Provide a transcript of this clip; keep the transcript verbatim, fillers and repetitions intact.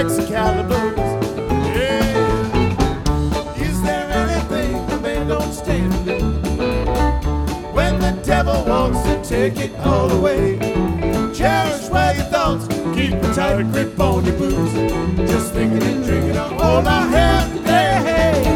Excaliburs. Yeah. Is there anything a man don't stand to do when the devil wants to take it all away? Cherish well your thoughts, keep a tight grip on your boots. Just thinking and drinking are all I have today.